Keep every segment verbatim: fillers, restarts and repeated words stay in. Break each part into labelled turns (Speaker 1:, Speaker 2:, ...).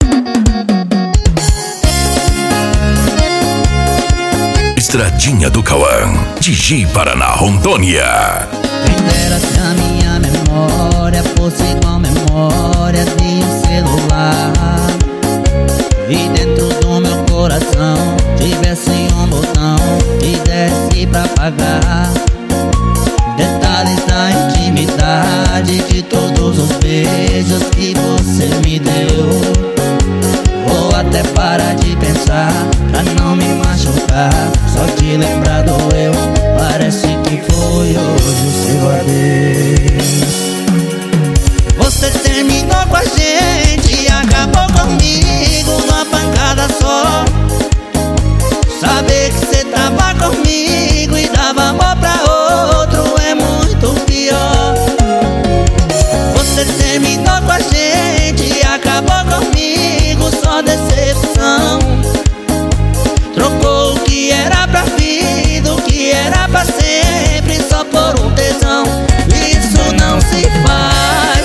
Speaker 1: Estradinha do Cauã, D J Paraná, Rondônia.
Speaker 2: Quem dera se a minha memória fosse igual memória de um celular, e dentro do meu coração tivesse um botão que desse pra apagar detalhes da intimidade de todos os beijos que você me deu. Vou até parar de pensar pra não me machucar, só de lembrar doeu, parece que foi hoje o seu adeus. Você terminou com a gente e acabou comigo numa pancada só. Saber que você tava comigo e dava amor pra outro é muito pior. Você terminou com a gente e acabou comigo, só decepção. Trocou o que era pra vida, o que era pra sempre, só por um tesão. Isso não se faz,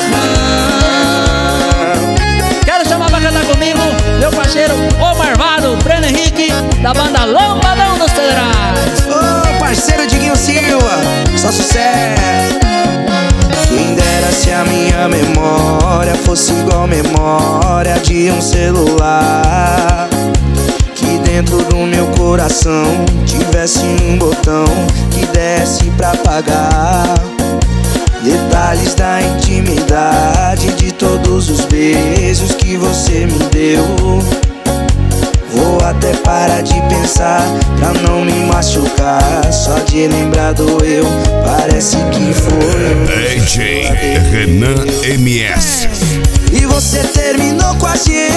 Speaker 2: não. Quero chamar pra cantar comigo meu parceiro O Marvado, Breno Henrique, da banda Lambadão dos Federais.
Speaker 3: Ô parceiro Diguinho Silva, só sucesso. Quem dera se a minha memória fosse igual memória de um celular, que dentro do meu coração tivesse um botão que desse pra apagar detalhes da intimidade de todos os beijos que você me deu. Vou até parar de pensar pra não me machucar, só de lembrar doeu, parece que foi
Speaker 1: D J Renan M S.
Speaker 3: E você terminou com a gente